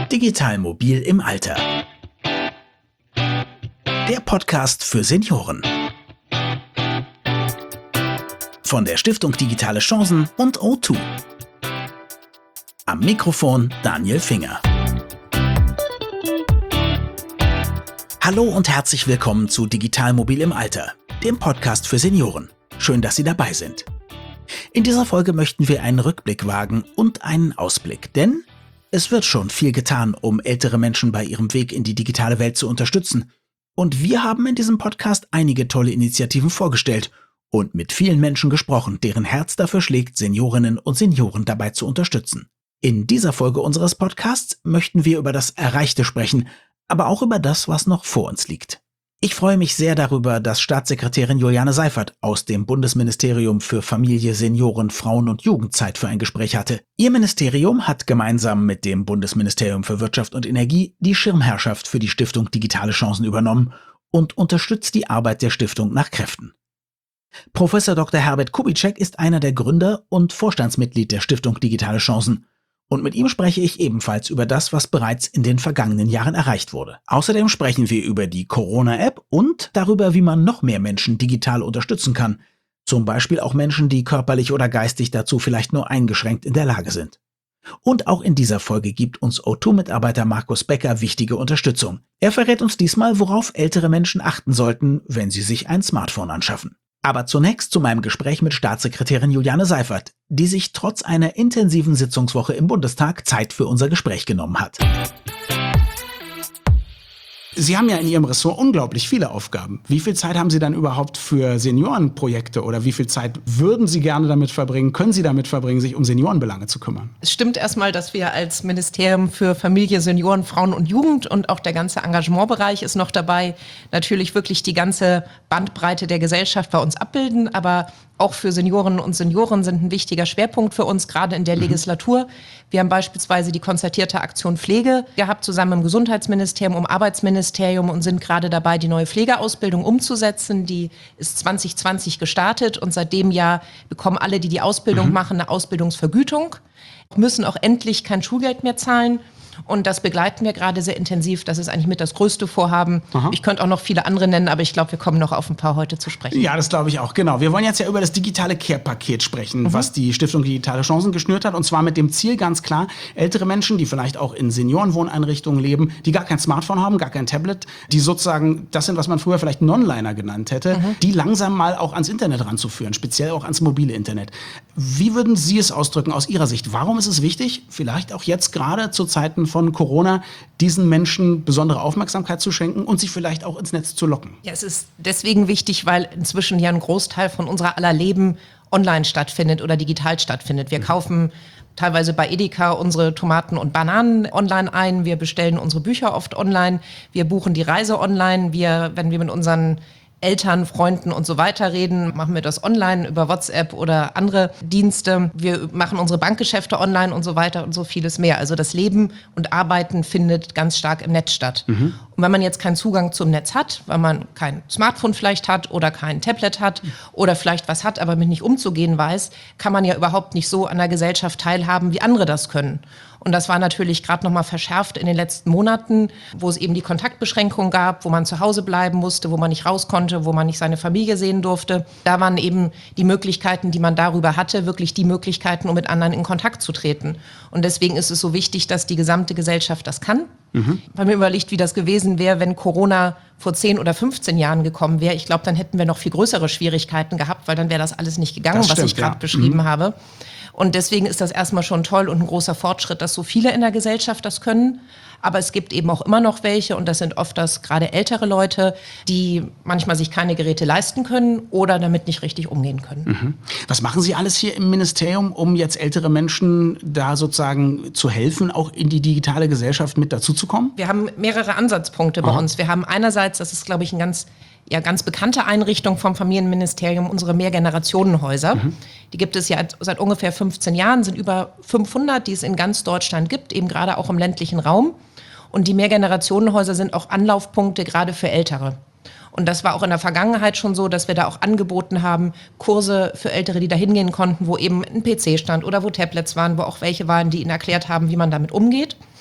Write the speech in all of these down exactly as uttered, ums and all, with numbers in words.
Digital mobil im Alter. Der Podcast für Senioren. Von der Stiftung Digitale Chancen und O zwei. Am Mikrofon Daniel Finger. Hallo und herzlich willkommen zu Digital mobil im Alter, dem Podcast für Senioren. Schön, dass Sie dabei sind. In dieser Folge möchten wir einen Rückblick wagen und einen Ausblick, denn es wird schon viel getan, um ältere Menschen bei ihrem Weg in die digitale Welt zu unterstützen. Und wir haben in diesem Podcast einige tolle Initiativen vorgestellt und mit vielen Menschen gesprochen, deren Herz dafür schlägt, Seniorinnen und Senioren dabei zu unterstützen. In dieser Folge unseres Podcasts möchten wir über das Erreichte sprechen, aber auch über das, was noch vor uns liegt. Ich freue mich sehr darüber, dass Staatssekretärin Juliane Seiffert aus dem Bundesministerium für Familie, Senioren, Frauen und Jugend Zeit für ein Gespräch hatte. Ihr Ministerium hat gemeinsam mit dem Bundesministerium für Wirtschaft und Energie die Schirmherrschaft für die Stiftung Digitale Chancen übernommen und unterstützt die Arbeit der Stiftung nach Kräften. Professor Doktor Herbert Kubitschek ist einer der Gründer und Vorstandsmitglied der Stiftung Digitale Chancen. Und mit ihm spreche ich ebenfalls über das, was bereits in den vergangenen Jahren erreicht wurde. Außerdem sprechen wir über die Corona-App und darüber, wie man noch mehr Menschen digital unterstützen kann. Zum Beispiel auch Menschen, die körperlich oder geistig dazu vielleicht nur eingeschränkt in der Lage sind. Und auch in dieser Folge gibt uns O zwei-Mitarbeiter Markus Becker wichtige Unterstützung. Er verrät uns diesmal, worauf ältere Menschen achten sollten, wenn sie sich ein Smartphone anschaffen. Aber zunächst zu meinem Gespräch mit Staatssekretärin Juliane Seiffert, die sich trotz einer intensiven Sitzungswoche im Bundestag Zeit für unser Gespräch genommen hat. Sie haben ja in Ihrem Ressort unglaublich viele Aufgaben. Wie viel Zeit haben Sie dann überhaupt für Seniorenprojekte oder wie viel Zeit würden Sie gerne damit verbringen, können Sie damit verbringen, sich um Seniorenbelange zu kümmern? Es stimmt erstmal, dass wir als Ministerium für Familie, Senioren, Frauen und Jugend und auch der ganze Engagementbereich ist noch dabei, natürlich wirklich die ganze Bandbreite der Gesellschaft bei uns abbilden, aber auch für Seniorinnen und Senioren sind ein wichtiger Schwerpunkt für uns, gerade in der mhm. Legislatur. Wir haben beispielsweise die konzertierte Aktion Pflege gehabt, zusammen im Gesundheitsministerium, im Arbeitsministerium und sind gerade dabei, die neue Pflegeausbildung umzusetzen. Die ist zwanzig zwanzig gestartet und seit dem Jahr bekommen alle, die die Ausbildung mhm. machen, eine Ausbildungsvergütung, müssen auch endlich kein Schulgeld mehr zahlen. Und das begleiten wir gerade sehr intensiv. Das ist eigentlich mit das größte Vorhaben. Aha. Ich könnte auch noch viele andere nennen, aber ich glaube, wir kommen noch auf ein paar heute zu sprechen. Ja, das glaube ich auch, genau. Wir wollen jetzt ja über das digitale Care-Paket sprechen, mhm. was die Stiftung Digitale Chancen geschnürt hat. Und zwar mit dem Ziel ganz klar, ältere Menschen, die vielleicht auch in Seniorenwohneinrichtungen leben, die gar kein Smartphone haben, gar kein Tablet, die sozusagen, das sind, was man früher vielleicht Non-Liner genannt hätte, mhm. die langsam mal auch ans Internet ranzuführen, speziell auch ans mobile Internet. Wie würden Sie es ausdrücken aus Ihrer Sicht? Warum ist es wichtig, vielleicht auch jetzt gerade zu Zeiten von Corona, diesen Menschen besondere Aufmerksamkeit zu schenken und sie vielleicht auch ins Netz zu locken? Ja, es ist deswegen wichtig, weil inzwischen ja ein Großteil von unserer aller Leben online stattfindet oder digital stattfindet. Wir mhm. kaufen teilweise bei Edeka unsere Tomaten und Bananen online ein. Wir bestellen unsere Bücher oft online. Wir buchen die Reise online. Wir, wenn wir mit unseren Eltern, Freunden und so weiter reden, machen wir das online über WhatsApp oder andere Dienste. Wir machen unsere Bankgeschäfte online und so weiter und so vieles mehr. Also das Leben und Arbeiten findet ganz stark im Netz statt. Mhm. Und wenn man jetzt keinen Zugang zum Netz hat, weil man kein Smartphone vielleicht hat oder kein Tablet hat oder vielleicht was hat, aber mit nicht umzugehen weiß, kann man ja überhaupt nicht so an der Gesellschaft teilhaben, wie andere das können. Und das war natürlich gerade noch mal verschärft in den letzten Monaten, wo es eben die Kontaktbeschränkung gab, wo man zu Hause bleiben musste, wo man nicht raus konnte, wo man nicht seine Familie sehen durfte. Da waren eben die Möglichkeiten, die man darüber hatte, wirklich die Möglichkeiten, um mit anderen in Kontakt zu treten. Und deswegen ist es so wichtig, dass die gesamte Gesellschaft das kann. Mhm. Weil mir überlegt, wie das gewesen wäre, wenn Corona vor zehn oder fünfzehn Jahren gekommen wäre. Ich glaube, dann hätten wir noch viel größere Schwierigkeiten gehabt, weil dann wäre das alles nicht gegangen, das was stimmt, ich gerade ja. beschrieben mhm. habe. Und deswegen ist das erstmal schon toll und ein großer Fortschritt, dass so viele in der Gesellschaft das können. Aber es gibt eben auch immer noch welche, und das sind oft das gerade ältere Leute, die manchmal sich keine Geräte leisten können oder damit nicht richtig umgehen können. Mhm. Was machen Sie alles hier im Ministerium, um jetzt ältere Menschen da sozusagen zu helfen, auch in die digitale Gesellschaft mit dazuzukommen? Wir haben mehrere Ansatzpunkte bei Aha. uns. Wir haben einerseits, das ist glaube ich ein ganz ja ganz bekannte Einrichtung vom Familienministerium, unsere Mehrgenerationenhäuser. Mhm. Die gibt es ja seit ungefähr fünfzehn Jahren, sind über fünfhundert, die es in ganz Deutschland gibt, eben gerade auch im ländlichen Raum. Und die Mehrgenerationenhäuser sind auch Anlaufpunkte gerade für Ältere. Und das war auch in der Vergangenheit schon so, dass wir da auch angeboten haben, Kurse für Ältere, die da hingehen konnten, wo eben ein P C stand oder wo Tablets waren, wo auch welche waren, die ihnen erklärt haben, wie man damit umgeht.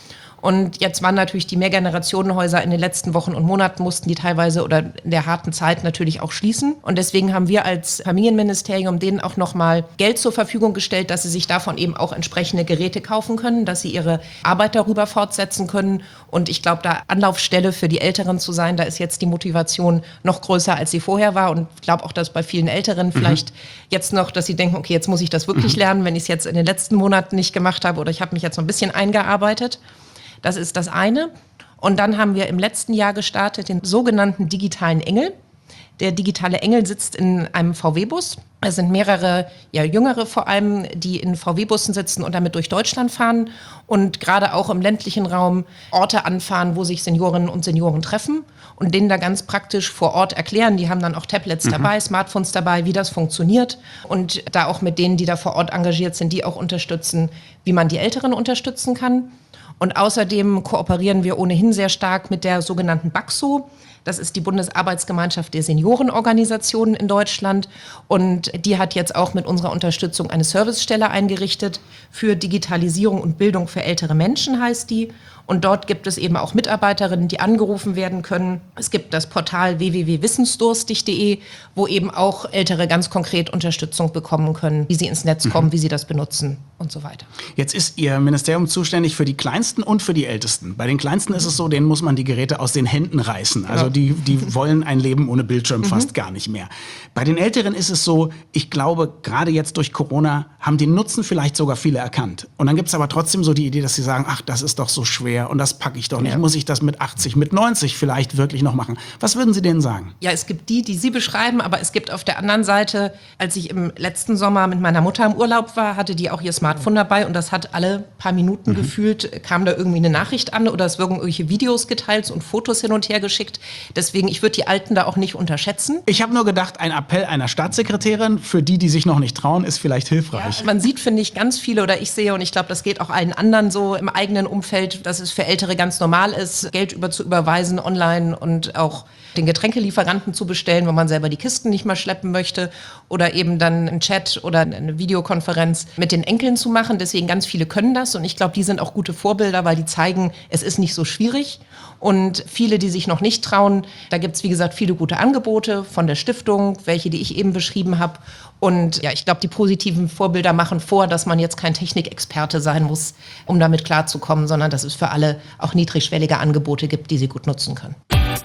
Und jetzt waren natürlich die Mehrgenerationenhäuser in den letzten Wochen und Monaten, mussten die teilweise oder in der harten Zeit natürlich auch schließen. Und deswegen haben wir als Familienministerium denen auch nochmal Geld zur Verfügung gestellt, dass sie sich davon eben auch entsprechende Geräte kaufen können, dass sie ihre Arbeit darüber fortsetzen können. Und ich glaube, da Anlaufstelle für die Älteren zu sein, da ist jetzt die Motivation noch größer, als sie vorher war. Und ich glaube auch, dass bei vielen Älteren mhm. vielleicht jetzt noch, dass sie denken, okay, jetzt muss ich das wirklich mhm. lernen, wenn ich es jetzt in den letzten Monaten nicht gemacht habe oder ich habe mich jetzt noch ein bisschen eingearbeitet. Das ist das eine. Und dann haben wir im letzten Jahr gestartet den sogenannten digitalen Engel. Der digitale Engel sitzt in einem V W-Bus. Es sind mehrere, ja Jüngere vor allem, die in V W-Bussen sitzen und damit durch Deutschland fahren und gerade auch im ländlichen Raum Orte anfahren, wo sich Seniorinnen und Senioren treffen und denen da ganz praktisch vor Ort erklären. Die haben dann auch Tablets mhm. dabei, Smartphones dabei, wie das funktioniert und da auch mit denen, die da vor Ort engagiert sind, die auch unterstützen, wie man die Älteren unterstützen kann. Und außerdem kooperieren wir ohnehin sehr stark mit der sogenannten BAXO. Das ist die Bundesarbeitsgemeinschaft der Seniorenorganisationen in Deutschland. Und die hat jetzt auch mit unserer Unterstützung eine Servicestelle eingerichtet für Digitalisierung und Bildung für ältere Menschen, heißt die. Und dort gibt es eben auch Mitarbeiterinnen, die angerufen werden können. Es gibt das Portal w w w punkt wissensdurstig punkt d e, wo eben auch Ältere ganz konkret Unterstützung bekommen können, wie sie ins Netz kommen, mhm. wie sie das benutzen und so weiter. Jetzt ist Ihr Ministerium zuständig für die Kleinsten und für die Ältesten. Bei den Kleinsten ist es so, denen muss man die Geräte aus den Händen reißen. Also die, die wollen ein Leben ohne Bildschirm mhm. fast gar nicht mehr. Bei den Älteren ist es so, ich glaube, gerade jetzt durch Corona haben den Nutzen vielleicht sogar viele erkannt. Und dann gibt es aber trotzdem so die Idee, dass sie sagen, ach, das ist doch so schwer. Und das packe ich doch nicht. Ja. Muss ich das mit achtzig, mit neunzig vielleicht wirklich noch machen? Was würden Sie denen sagen? Ja, es gibt die, die Sie beschreiben, aber es gibt auf der anderen Seite, als ich im letzten Sommer mit meiner Mutter im Urlaub war, hatte die auch ihr Smartphone dabei und das hat alle paar Minuten mhm. gefühlt, kam da irgendwie eine Nachricht an oder es wurden irgendwelche Videos geteilt und Fotos hin und her geschickt. Deswegen, ich würde die Alten da auch nicht unterschätzen. Ich habe nur gedacht, ein Appell einer Staatssekretärin für die, die sich noch nicht trauen, ist vielleicht hilfreich. Ja, man sieht, finde ich, ganz viele oder ich sehe und ich glaube, das geht auch allen anderen so im eigenen Umfeld, dass es für Ältere ganz normal ist, Geld über zu überweisen online und auch den Getränkelieferanten zu bestellen, wenn man selber die Kisten nicht mehr schleppen möchte oder eben dann einen Chat oder eine Videokonferenz mit den Enkeln zu machen. Deswegen ganz viele können das und ich glaube, die sind auch gute Vorbilder, weil die zeigen, es ist nicht so schwierig. Und viele, die sich noch nicht trauen, da gibt es, wie gesagt, viele gute Angebote von der Stiftung, welche, die ich eben beschrieben habe. Und ja, ich glaube, die positiven Vorbilder machen vor, dass man jetzt kein Technikexperte sein muss, um damit klarzukommen, sondern dass es für alle auch niedrigschwellige Angebote gibt, die sie gut nutzen können.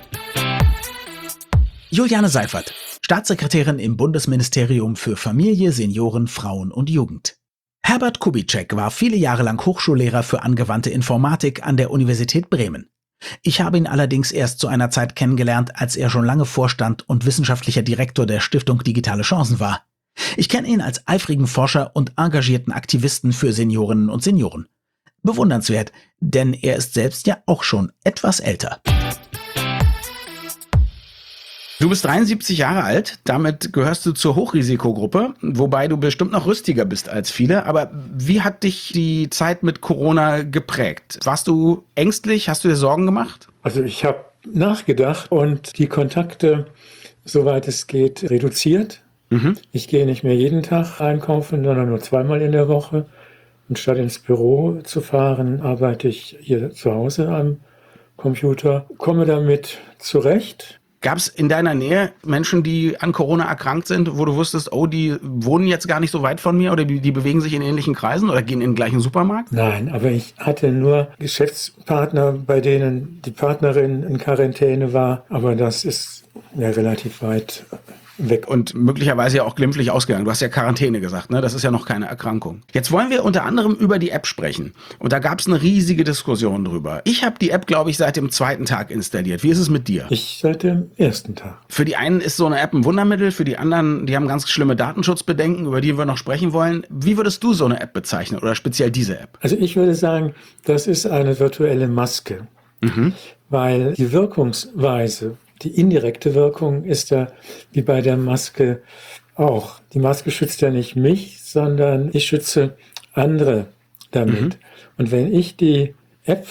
Juliane Seifert, Staatssekretärin im Bundesministerium für Familie, Senioren, Frauen und Jugend. Herbert Kubitschek war viele Jahre lang Hochschullehrer für angewandte Informatik an der Universität Bremen. Ich habe ihn allerdings erst zu einer Zeit kennengelernt, als er schon lange Vorstand und wissenschaftlicher Direktor der Stiftung Digitale Chancen war. Ich kenne ihn als eifrigen Forscher und engagierten Aktivisten für Seniorinnen und Senioren. Bewundernswert, denn er ist selbst ja auch schon etwas älter. Du bist dreiundsiebzig Jahre alt, damit gehörst du zur Hochrisikogruppe, wobei du bestimmt noch rüstiger bist als viele. Aber wie hat dich die Zeit mit Corona geprägt? Warst du ängstlich? Hast du dir Sorgen gemacht? Also ich habe nachgedacht und die Kontakte, soweit es geht, reduziert. Mhm. Ich gehe nicht mehr jeden Tag einkaufen, sondern nur zweimal in der Woche. Und statt ins Büro zu fahren, arbeite ich hier zu Hause am Computer, komme damit zurecht. Gab es in deiner Nähe Menschen, die an Corona erkrankt sind, wo du wusstest, oh, die wohnen jetzt gar nicht so weit von mir oder die, die bewegen sich in ähnlichen Kreisen oder gehen in den gleichen Supermarkt? Nein, aber ich hatte nur Geschäftspartner, bei denen die Partnerin in Quarantäne war, aber das ist ja relativ weit weg. Und möglicherweise ja auch glimpflich ausgegangen. Du hast ja Quarantäne gesagt, ne? Das ist ja noch keine Erkrankung. Jetzt wollen wir unter anderem über die App sprechen. Und da gab es eine riesige Diskussion drüber. Ich habe die App, glaube ich, seit dem zweiten Tag installiert. Wie ist es mit dir? Ich seit dem ersten Tag. Für die einen ist so eine App ein Wundermittel, für die anderen, die haben ganz schlimme Datenschutzbedenken, über die wir noch sprechen wollen. Wie würdest du so eine App bezeichnen oder speziell diese App? Also ich würde sagen, das ist eine virtuelle Maske. Mhm. Weil die Wirkungsweise, die indirekte Wirkung ist ja wie bei der Maske auch. Die Maske schützt ja nicht mich, sondern ich schütze andere damit. Mhm. Und wenn ich die App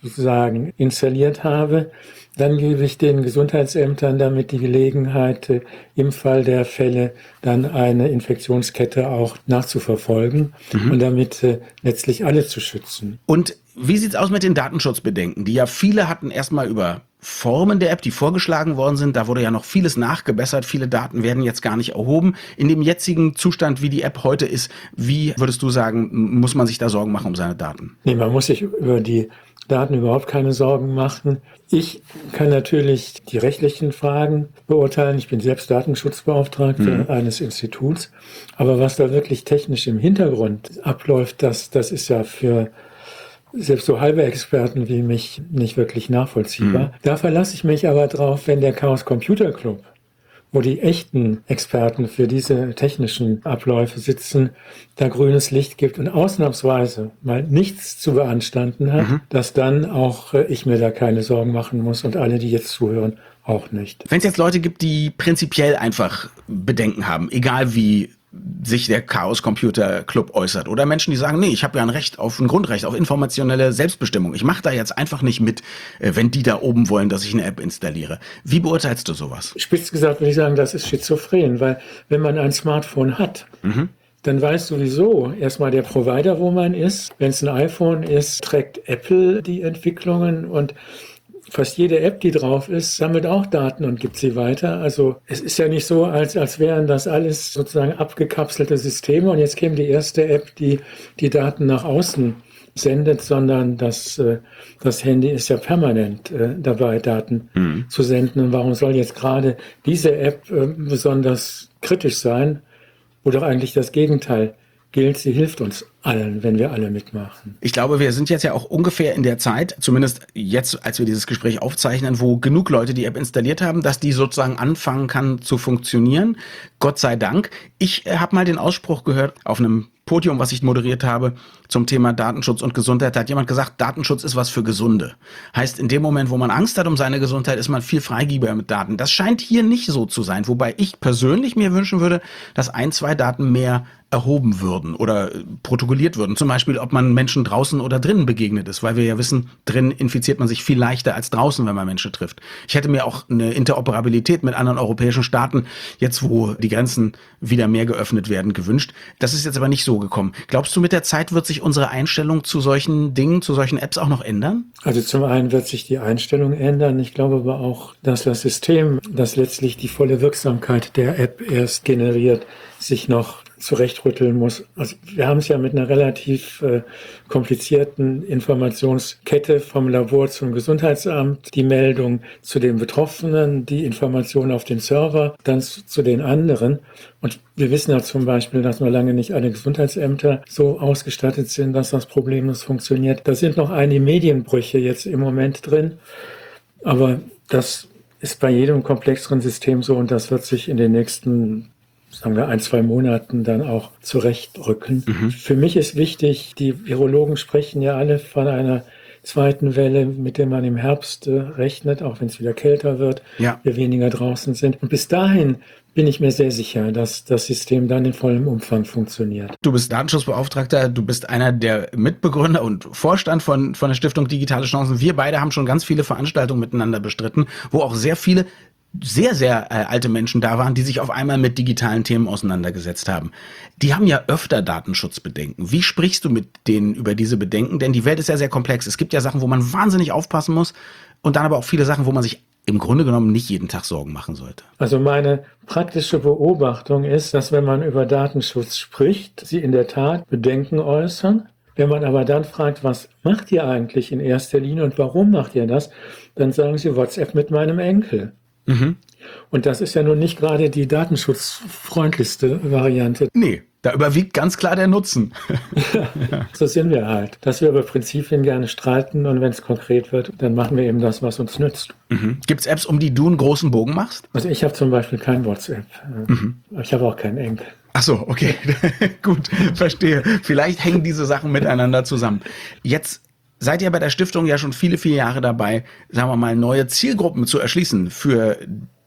sozusagen installiert habe, dann gebe ich den Gesundheitsämtern damit die Gelegenheit, äh, im Fall der Fälle dann eine Infektionskette auch nachzuverfolgen mhm. und damit äh, letztlich alle zu schützen. Und wie sieht's aus mit den Datenschutzbedenken, die ja viele hatten erstmal über Formen der App, die vorgeschlagen worden sind. Da wurde ja noch vieles nachgebessert. Viele Daten werden jetzt gar nicht erhoben. In dem jetzigen Zustand, wie die App heute ist, wie würdest du sagen, muss man sich da Sorgen machen um seine Daten? Nee, man muss sich über die Daten überhaupt keine Sorgen machen. Ich kann natürlich die rechtlichen Fragen beurteilen. Ich bin selbst Datenschutzbeauftragter mhm. eines Instituts. Aber was da wirklich technisch im Hintergrund abläuft, das, das ist ja für selbst so halbe Experten wie mich nicht wirklich nachvollziehbar. Mhm. Da verlasse ich mich aber drauf, wenn der Chaos Computer Club, wo die echten Experten für diese technischen Abläufe sitzen, da grünes Licht gibt und ausnahmsweise mal nichts zu beanstanden hat, mhm. dass dann auch ich mir da keine Sorgen machen muss und alle, die jetzt zuhören, auch nicht. Wenn es jetzt Leute gibt, die prinzipiell einfach Bedenken haben, egal wie sich der Chaos Computer Club äußert. Oder Menschen, die sagen, nee, ich habe ja ein Recht auf ein Grundrecht, auf informationelle Selbstbestimmung. Ich mache da jetzt einfach nicht mit, wenn die da oben wollen, dass ich eine App installiere. Wie beurteilst du sowas? Spitz gesagt würde ich sagen, das ist schizophren, weil wenn man ein Smartphone hat, mhm. dann weiß sowieso erstmal der Provider, wo man ist. Wenn es ein iPhone ist, trägt Apple die Entwicklungen und fast jede App, die drauf ist, sammelt auch Daten und gibt sie weiter. Also es ist ja nicht so, als, als wären das alles sozusagen abgekapselte Systeme und jetzt käme die erste App, die die Daten nach außen sendet, sondern das, das Handy ist ja permanent äh, dabei, Daten mhm. zu senden. Und warum soll jetzt gerade diese App äh, besonders kritisch sein, wo doch eigentlich das Gegenteil gilt, sie hilft uns allen, wenn wir alle mitmachen. Ich glaube, wir sind jetzt ja auch ungefähr in der Zeit, zumindest jetzt, als wir dieses Gespräch aufzeichnen, wo genug Leute die App installiert haben, dass die sozusagen anfangen kann zu funktionieren. Gott sei Dank. Ich äh, habe mal den Ausspruch gehört auf einem Podium, was ich moderiert habe, zum Thema Datenschutz und Gesundheit. Da hat jemand gesagt, Datenschutz ist was für Gesunde. Heißt, in dem Moment, wo man Angst hat um seine Gesundheit, ist man viel freigebiger mit Daten. Das scheint hier nicht so zu sein. Wobei ich persönlich mir wünschen würde, dass ein, zwei Daten mehr erhoben würden oder protokolliert würden. Zum Beispiel, ob man Menschen draußen oder drinnen begegnet ist, weil wir ja wissen, drinnen infiziert man sich viel leichter als draußen, wenn man Menschen trifft. Ich hätte mir auch eine Interoperabilität mit anderen europäischen Staaten, jetzt wo die Grenzen wieder mehr geöffnet werden, gewünscht. Das ist jetzt aber nicht so gekommen. Glaubst du, mit der Zeit wird sich unsere Einstellung zu solchen Dingen, zu solchen Apps auch noch ändern? Also zum einen wird sich die Einstellung ändern. Ich glaube aber auch, dass das System, das letztlich die volle Wirksamkeit der App erst generiert, sich noch zurechtrütteln muss. Also wir haben es ja mit einer relativ äh, komplizierten Informationskette vom Labor zum Gesundheitsamt, die Meldung zu den Betroffenen, die Information auf den Server, dann zu, zu den anderen. Und wir wissen ja zum Beispiel, dass noch lange nicht alle Gesundheitsämter so ausgestattet sind, dass das problemlos funktioniert. Da sind noch einige Medienbrüche jetzt im Moment drin, aber das ist bei jedem komplexeren System so und das wird sich in den nächsten sagen wir, ein, zwei Monaten dann auch zurechtrücken. Mhm. Für mich ist wichtig, die Virologen sprechen ja alle von einer zweiten Welle, mit der man im Herbst äh, rechnet, auch wenn es wieder kälter wird, ja. wir weniger draußen sind. Und bis dahin bin ich mir sehr sicher, dass das System dann in vollem Umfang funktioniert. Du bist Datenschutzbeauftragter, du bist einer der Mitbegründer und Vorstand von, von der Stiftung Digitale Chancen. Wir beide haben schon ganz viele Veranstaltungen miteinander bestritten, wo auch sehr viele sehr, sehr äh, alte Menschen da waren, die sich auf einmal mit digitalen Themen auseinandergesetzt haben. Die haben ja öfter Datenschutzbedenken. Wie sprichst du mit denen über diese Bedenken? Denn die Welt ist ja sehr komplex. Es gibt ja Sachen, wo man wahnsinnig aufpassen muss und dann aber auch viele Sachen, wo man sich im Grunde genommen nicht jeden Tag Sorgen machen sollte. Also meine praktische Beobachtung ist, dass wenn man über Datenschutz spricht, sie in der Tat Bedenken äußern. Wenn man aber dann fragt, was macht ihr eigentlich in erster Linie und warum macht ihr das, dann sagen sie WhatsApp mit meinem Enkel. Mhm. Und das ist ja nun nicht gerade die datenschutzfreundlichste Variante. Nee, da überwiegt ganz klar der Nutzen. Ja, so sind wir halt. Dass wir über Prinzipien gerne streiten und wenn es konkret wird, dann machen wir eben das, was uns nützt. Mhm. Gibt es Apps, um die du einen großen Bogen machst? Also ich habe zum Beispiel kein WhatsApp. Mhm. Ich habe auch keinen Enkel. Ach so, okay. Gut, verstehe. Vielleicht hängen diese Sachen miteinander zusammen. Jetzt seid ihr bei der Stiftung ja schon viele, viele Jahre dabei, sagen wir mal, neue Zielgruppen zu erschließen für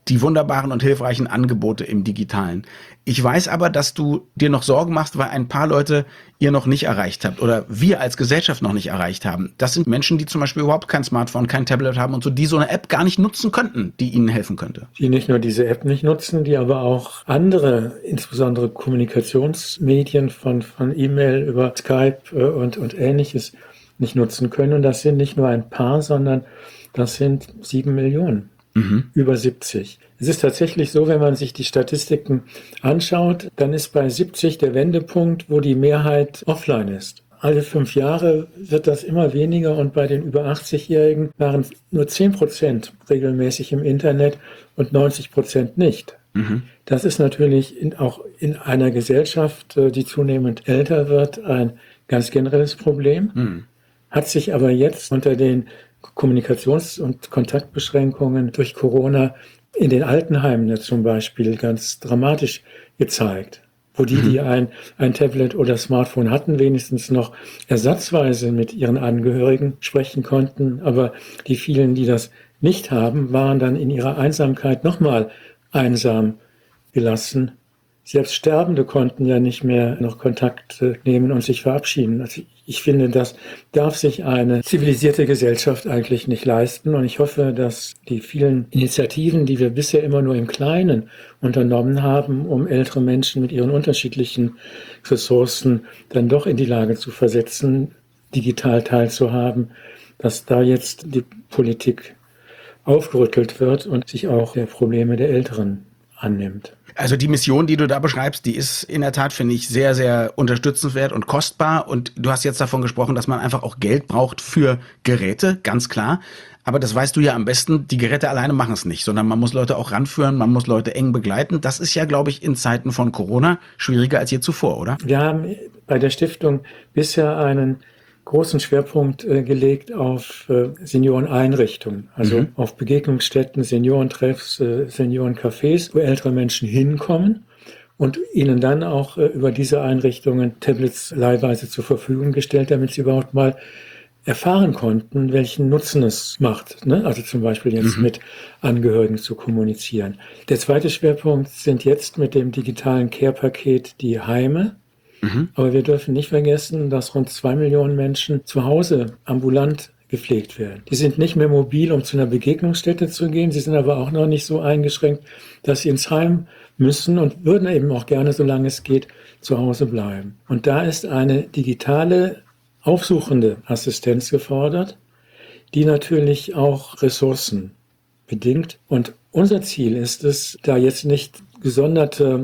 die wunderbaren und hilfreichen Angebote im Digitalen. Ich weiß aber, dass du dir noch Sorgen machst, weil ein paar Leute ihr noch nicht erreicht habt oder wir als Gesellschaft noch nicht erreicht haben. Das sind Menschen, die zum Beispiel überhaupt kein Smartphone, kein Tablet haben und so, die so eine App gar nicht nutzen könnten, die ihnen helfen könnte. Die nicht nur diese App nicht nutzen, die aber auch andere, insbesondere Kommunikationsmedien von, von E-Mail über Skype äh, und, und Ähnliches nicht nutzen können. Und das sind nicht nur ein paar, sondern das sind sieben Millionen. Mhm. Über siebzig. Es ist tatsächlich so, wenn man sich die Statistiken anschaut, dann ist bei siebzig der Wendepunkt, wo die Mehrheit offline ist. Alle fünf Jahre wird das immer weniger und bei den über achtzig-Jährigen waren nur zehn Prozent regelmäßig im Internet und neunzig Prozent nicht. Mhm. Das ist natürlich in, auch in einer Gesellschaft, die zunehmend älter wird, ein ganz generelles Problem. Mhm. Hat sich aber jetzt unter den Kommunikations- und Kontaktbeschränkungen durch Corona in den Altenheimen zum Beispiel ganz dramatisch gezeigt, wo die, die ein, ein Tablet oder Smartphone hatten, wenigstens noch ersatzweise mit ihren Angehörigen sprechen konnten, aber die vielen, die das nicht haben, waren dann in ihrer Einsamkeit nochmal einsam gelassen. Selbst Sterbende konnten ja nicht mehr noch Kontakt nehmen und sich verabschieden. Also ich finde, das darf sich eine zivilisierte Gesellschaft eigentlich nicht leisten. Und ich hoffe, dass die vielen Initiativen, die wir bisher immer nur im Kleinen unternommen haben, um ältere Menschen mit ihren unterschiedlichen Ressourcen dann doch in die Lage zu versetzen, digital teilzuhaben, dass da jetzt die Politik aufgerüttelt wird und sich auch der Probleme der Älteren annimmt. Also die Mission, die du da beschreibst, die ist in der Tat, finde ich, sehr, sehr unterstützenswert und kostbar. Und du hast jetzt davon gesprochen, dass man einfach auch Geld braucht für Geräte, ganz klar. Aber das weißt du ja am besten, die Geräte alleine machen es nicht, sondern man muss Leute auch ranführen, man muss Leute eng begleiten. Das ist ja, glaube ich, in Zeiten von Corona schwieriger als je zuvor, oder? Wir haben bei der Stiftung bisher einen großen Schwerpunkt äh, gelegt auf äh, Senioreneinrichtungen, also mhm. auf Begegnungsstätten, Seniorentreffs, äh, Seniorencafés, wo ältere Menschen hinkommen und ihnen dann auch äh, über diese Einrichtungen Tablets leihweise zur Verfügung gestellt, damit sie überhaupt mal erfahren konnten, welchen Nutzen es macht, ne? Also zum Beispiel jetzt mhm. mit Angehörigen zu kommunizieren. Der zweite Schwerpunkt sind jetzt mit dem digitalen Care-Paket die Heime. Mhm. Aber wir dürfen nicht vergessen, dass rund zwei Millionen Menschen zu Hause ambulant gepflegt werden. Die sind nicht mehr mobil, um zu einer Begegnungsstätte zu gehen. Sie sind aber auch noch nicht so eingeschränkt, dass sie ins Heim müssen und würden eben auch gerne, solange es geht, zu Hause bleiben. Und da ist eine digitale, aufsuchende Assistenz gefordert, die natürlich auch Ressourcen bedingt. Und unser Ziel ist es, da jetzt nicht gesonderte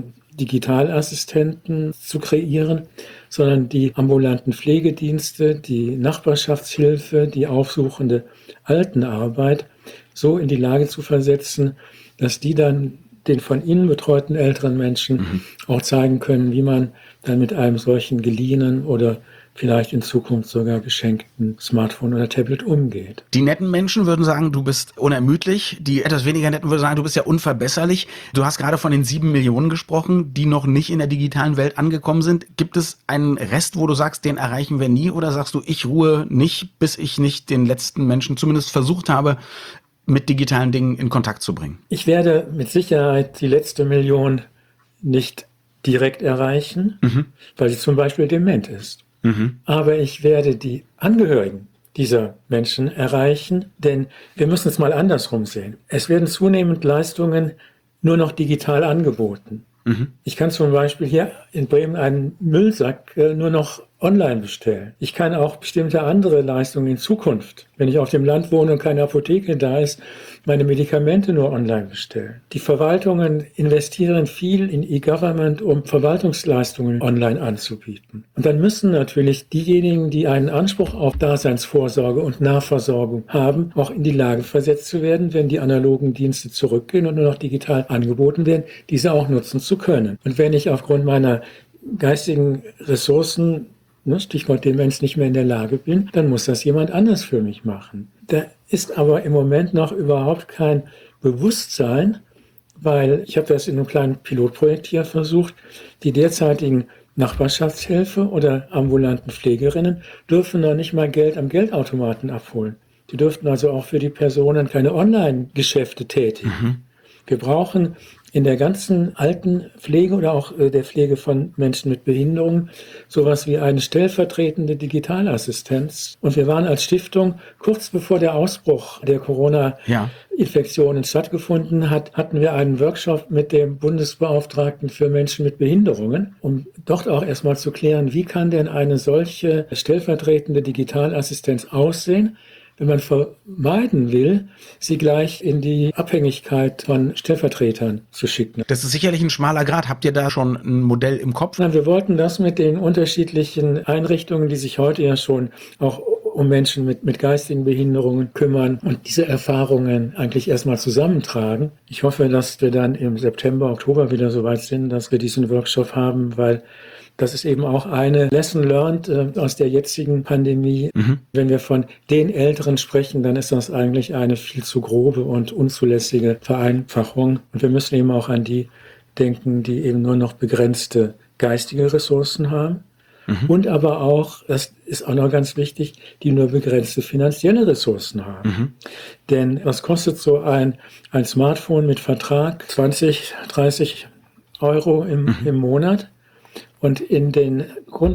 Digitalassistenten zu kreieren, sondern die ambulanten Pflegedienste, die Nachbarschaftshilfe, die aufsuchende Altenarbeit so in die Lage zu versetzen, dass die dann den von ihnen betreuten älteren Menschen mhm. auch zeigen können, wie man dann mit einem solchen geliehenen oder vielleicht in Zukunft sogar geschenkten Smartphone oder Tablet umgeht. Die netten Menschen würden sagen, du bist unermüdlich. Die etwas weniger netten würden sagen, du bist ja unverbesserlich. Du hast gerade von den sieben Millionen gesprochen, die noch nicht in der digitalen Welt angekommen sind. Gibt es einen Rest, wo du sagst, den erreichen wir nie? Oder sagst du, ich ruhe nicht, bis ich nicht den letzten Menschen zumindest versucht habe, mit digitalen Dingen in Kontakt zu bringen? Ich werde mit Sicherheit die letzte Million nicht direkt erreichen, mhm. weil sie zum Beispiel dement ist. Mhm. Aber ich werde die Angehörigen dieser Menschen erreichen, denn wir müssen es mal andersrum sehen. Es werden zunehmend Leistungen nur noch digital angeboten. Mhm. Ich kann zum Beispiel hier in Bremen einen Müllsack äh, nur noch online bestellen. Ich kann auch bestimmte andere Leistungen in Zukunft, wenn ich auf dem Land wohne und keine Apotheke da ist, meine Medikamente nur online bestellen. Die Verwaltungen investieren viel in E-Government, um Verwaltungsleistungen online anzubieten. Und dann müssen natürlich diejenigen, die einen Anspruch auf Daseinsvorsorge und Nahversorgung haben, auch in die Lage versetzt zu werden, wenn die analogen Dienste zurückgehen und nur noch digital angeboten werden, diese auch nutzen zu können. Und wenn ich aufgrund meiner geistigen Ressourcen, Stichwort Demenz, nicht mehr in der Lage bin, dann muss das jemand anders für mich machen. Da ist aber im Moment noch überhaupt kein Bewusstsein, weil ich habe das in einem kleinen Pilotprojekt hier versucht, die derzeitigen Nachbarschaftshilfe oder ambulanten Pflegerinnen dürfen noch nicht mal Geld am Geldautomaten abholen. Die dürften also auch für die Personen keine Online-Geschäfte tätigen. Mhm. Wir brauchen in der ganzen Altenpflege oder auch der Pflege von Menschen mit Behinderungen sowas wie eine stellvertretende Digitalassistenz. Und wir waren als Stiftung kurz bevor der Ausbruch der Corona-Infektionen stattgefunden hat, hatten wir einen Workshop mit dem Bundesbeauftragten für Menschen mit Behinderungen, um dort auch erstmal zu klären, wie kann denn eine solche stellvertretende Digitalassistenz aussehen, wenn man vermeiden will, sie gleich in die Abhängigkeit von Stellvertretern zu schicken. Das ist sicherlich ein schmaler Grat. Habt ihr da schon ein Modell im Kopf? Wir wollten das mit den unterschiedlichen Einrichtungen, die sich heute ja schon auch um Menschen mit, mit geistigen Behinderungen kümmern und diese Erfahrungen eigentlich erstmal zusammentragen. Ich hoffe, dass wir dann im September, Oktober wieder so weit sind, dass wir diesen Workshop haben, weil das ist eben auch eine Lesson learned äh, aus der jetzigen Pandemie. Mhm. Wenn wir von den Älteren sprechen, dann ist das eigentlich eine viel zu grobe und unzulässige Vereinfachung. Und wir müssen eben auch an die denken, die eben nur noch begrenzte geistige Ressourcen haben. Mhm. Und aber auch, das ist auch noch ganz wichtig, die nur begrenzte finanzielle Ressourcen haben. Mhm. Denn was kostet so ein, ein Smartphone mit Vertrag? zwanzig, dreißig Euro im, mhm. im Monat. Und in den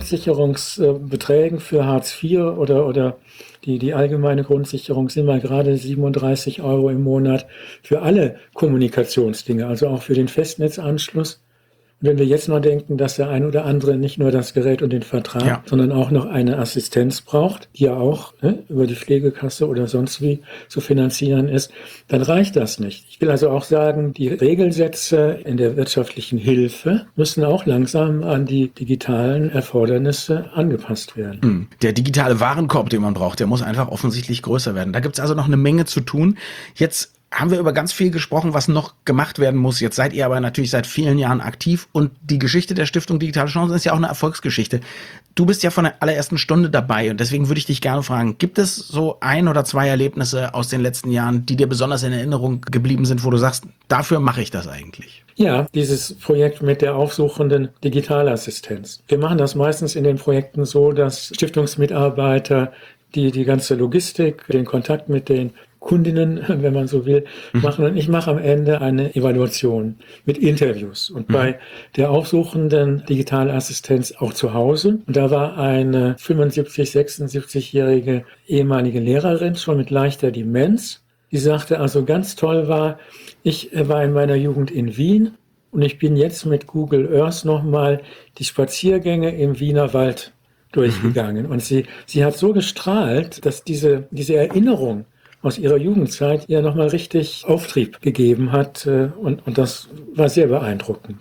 Grundsicherungsbeträgen für Hartz vier oder, oder die, die allgemeine Grundsicherung sind mal gerade siebenunddreißig Euro im Monat für alle Kommunikationsdinge, also auch für den Festnetzanschluss. Und wenn wir jetzt noch denken, dass der ein oder andere nicht nur das Gerät und den Vertrag, ja. sondern auch noch eine Assistenz braucht, die ja auch ne, über die Pflegekasse oder sonst wie zu finanzieren ist, dann reicht das nicht. Ich will also auch sagen, die Regelsätze in der wirtschaftlichen Hilfe müssen auch langsam an die digitalen Erfordernisse angepasst werden. Der digitale Warenkorb, den man braucht, der muss einfach offensichtlich größer werden. Da gibt es also noch eine Menge zu tun. Jetzt haben wir über ganz viel gesprochen, was noch gemacht werden muss. Jetzt seid ihr aber natürlich seit vielen Jahren aktiv und die Geschichte der Stiftung Digitale Chancen ist ja auch eine Erfolgsgeschichte. Du bist ja von der allerersten Stunde dabei und deswegen würde ich dich gerne fragen, gibt es so ein oder zwei Erlebnisse aus den letzten Jahren, die dir besonders in Erinnerung geblieben sind, wo du sagst, dafür mache ich das eigentlich? Ja, dieses Projekt mit der aufsuchenden Digitalassistenz. Wir machen das meistens in den Projekten so, dass Stiftungsmitarbeiter die die ganze Logistik, den Kontakt mit den Kundinnen, wenn man so will, machen. Und ich mache am Ende eine Evaluation mit Interviews. Und mhm. bei der aufsuchenden Digitalassistenz auch zu Hause. Und da war eine fünfundsiebzig-, sechsundsiebzigjährige ehemalige Lehrerin, schon mit leichter Demenz. Die sagte, also ganz toll war, ich war in meiner Jugend in Wien und ich bin jetzt mit Google Earth nochmal die Spaziergänge im Wiener Wald durchgegangen. Mhm. Und sie, sie hat so gestrahlt, dass diese, diese Erinnerung aus ihrer Jugendzeit ihr nochmal richtig Auftrieb gegeben hat. Und, und das war sehr beeindruckend.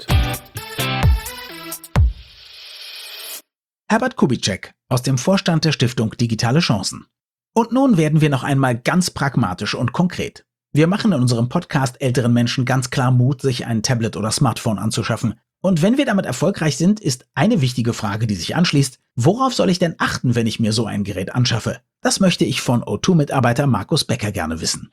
Herbert Kubitschek aus dem Vorstand der Stiftung Digitale Chancen. Und nun werden wir noch einmal ganz pragmatisch und konkret. Wir machen in unserem Podcast älteren Menschen ganz klar Mut, sich ein Tablet oder Smartphone anzuschaffen. Und wenn wir damit erfolgreich sind, ist eine wichtige Frage, die sich anschließt: Worauf soll ich denn achten, wenn ich mir so ein Gerät anschaffe? Das möchte ich von O zwei Mitarbeiter Markus Becker gerne wissen.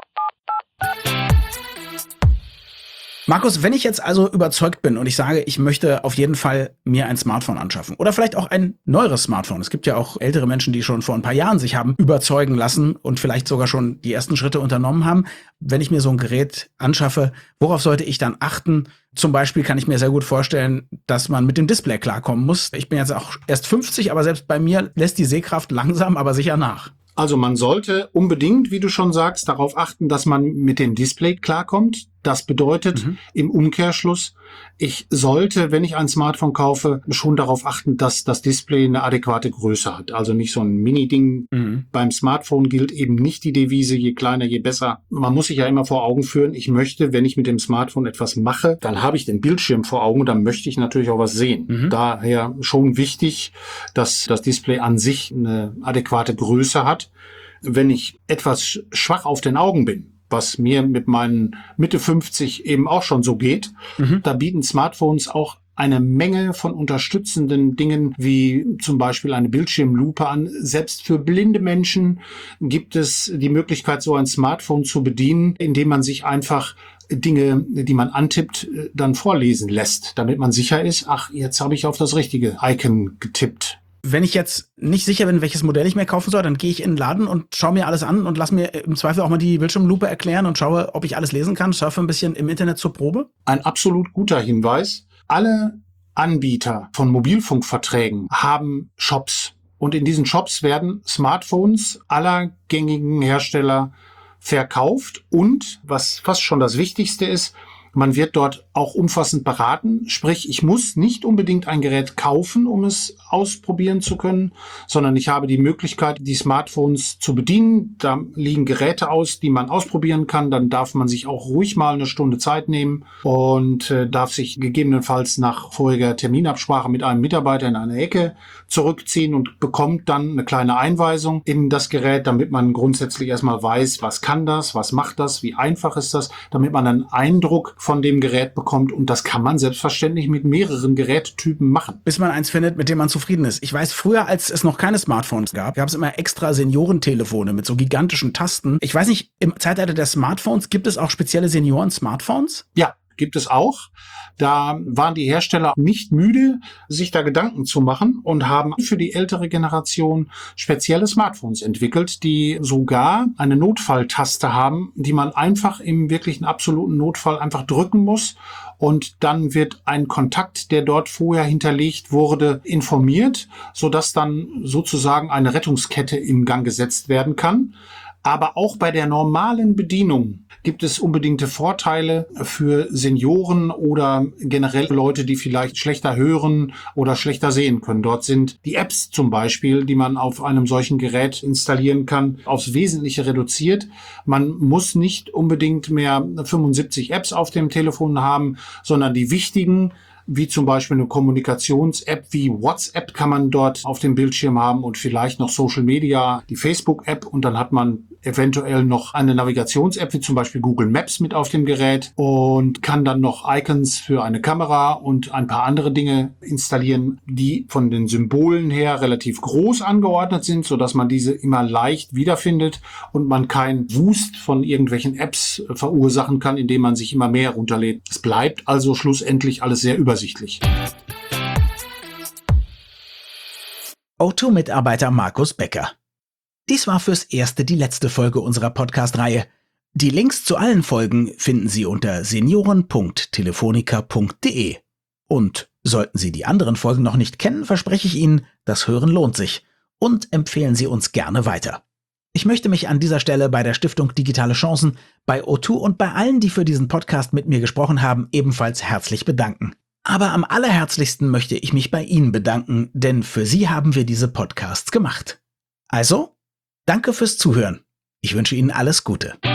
Markus, wenn ich jetzt also überzeugt bin und ich sage, ich möchte auf jeden Fall mir ein Smartphone anschaffen oder vielleicht auch ein neueres Smartphone. Es gibt ja auch ältere Menschen, die schon vor ein paar Jahren sich haben überzeugen lassen und vielleicht sogar schon die ersten Schritte unternommen haben. Wenn ich mir so ein Gerät anschaffe, worauf sollte ich dann achten? Zum Beispiel kann ich mir sehr gut vorstellen, dass man mit dem Display klarkommen muss. Ich bin jetzt auch erst fünfzig, aber selbst bei mir lässt die Sehkraft langsam, aber sicher nach. Also man sollte unbedingt, wie du schon sagst, darauf achten, dass man mit dem Display klarkommt. Das bedeutet mhm. im Umkehrschluss, ich sollte, wenn ich ein Smartphone kaufe, schon darauf achten, dass das Display eine adäquate Größe hat. Also nicht so ein Mini-Ding. Mhm. Beim Smartphone gilt eben nicht die Devise, je kleiner, je besser. Man muss sich ja immer vor Augen führen, ich möchte, wenn ich mit dem Smartphone etwas mache, dann habe ich den Bildschirm vor Augen und dann möchte ich natürlich auch was sehen. Mhm. Daher schon wichtig, dass das Display an sich eine adäquate Größe hat. Wenn ich etwas schwach auf den Augen bin, was mir mit meinen Mitte fünfzig eben auch schon so geht, mhm. da bieten Smartphones auch eine Menge von unterstützenden Dingen, wie zum Beispiel eine Bildschirmlupe an. Selbst für blinde Menschen gibt es die Möglichkeit, so ein Smartphone zu bedienen, indem man sich einfach Dinge, die man antippt, dann vorlesen lässt, damit man sicher ist, ach, jetzt habe ich auf das richtige Icon getippt. Wenn ich jetzt nicht sicher bin, welches Modell ich mir kaufen soll, dann gehe ich in den Laden und schaue mir alles an und lass mir im Zweifel auch mal die Bildschirmlupe erklären und schaue, ob ich alles lesen kann, surfe ein bisschen im Internet zur Probe. Ein absolut guter Hinweis. Alle Anbieter von Mobilfunkverträgen haben Shops. Und in diesen Shops werden Smartphones aller gängigen Hersteller verkauft. Und, was fast schon das Wichtigste ist, man wird dort auch umfassend beraten. Sprich, ich muss nicht unbedingt ein Gerät kaufen, um es ausprobieren zu können, sondern ich habe die Möglichkeit, die Smartphones zu bedienen. Da liegen Geräte aus, die man ausprobieren kann. Dann darf man sich auch ruhig mal eine Stunde Zeit nehmen und äh, darf sich gegebenenfalls nach voriger Terminabsprache mit einem Mitarbeiter in eine Ecke zurückziehen und bekommt dann eine kleine Einweisung in das Gerät, damit man grundsätzlich erstmal weiß, was kann das, was macht das, wie einfach ist das, damit man einen Eindruck von dem Gerät bekommt. Und das kann man selbstverständlich mit mehreren Gerättypen machen. Bis man eins findet, mit dem man zufrieden ist. Ich weiß, früher, als es noch keine Smartphones gab, gab es immer extra Seniorentelefone mit so gigantischen Tasten. Ich weiß nicht, im Zeitalter der Smartphones gibt es auch spezielle Senioren-Smartphones? Ja, gibt es auch. Da waren die Hersteller nicht müde, sich da Gedanken zu machen und haben für die ältere Generation spezielle Smartphones entwickelt, die sogar eine Notfalltaste haben, die man einfach im wirklichen absoluten Notfall einfach drücken muss. Und dann wird ein Kontakt, der dort vorher hinterlegt wurde, informiert, sodass dann sozusagen eine Rettungskette in Gang gesetzt werden kann. Aber auch bei der normalen Bedienung gibt es unbedingte Vorteile für Senioren oder generell Leute, die vielleicht schlechter hören oder schlechter sehen können. Dort sind die Apps zum Beispiel, die man auf einem solchen Gerät installieren kann, aufs Wesentliche reduziert. Man muss nicht unbedingt mehr fünfundsiebzig Apps auf dem Telefon haben, sondern die wichtigen, wie zum Beispiel eine Kommunikations-App wie WhatsApp kann man dort auf dem Bildschirm haben und vielleicht noch Social Media, die Facebook-App, und dann hat man eventuell noch eine Navigations-App wie zum Beispiel Google Maps mit auf dem Gerät und kann dann noch Icons für eine Kamera und ein paar andere Dinge installieren, die von den Symbolen her relativ groß angeordnet sind, sodass man diese immer leicht wiederfindet und man kein Wust von irgendwelchen Apps verursachen kann, indem man sich immer mehr runterlädt. Es bleibt also schlussendlich alles sehr übersichtlich. O zwei Mitarbeiter Markus Becker. Dies war fürs Erste die letzte Folge unserer Podcast-Reihe. Die Links zu allen Folgen finden Sie unter senioren punkt telefonica punkt de. Und sollten Sie die anderen Folgen noch nicht kennen, verspreche ich Ihnen, das Hören lohnt sich. Und empfehlen Sie uns gerne weiter. Ich möchte mich an dieser Stelle bei der Stiftung Digitale Chancen, bei O zwei und bei allen, die für diesen Podcast mit mir gesprochen haben, ebenfalls herzlich bedanken. Aber am allerherzlichsten möchte ich mich bei Ihnen bedanken, denn für Sie haben wir diese Podcasts gemacht. Also, danke fürs Zuhören. Ich wünsche Ihnen alles Gute.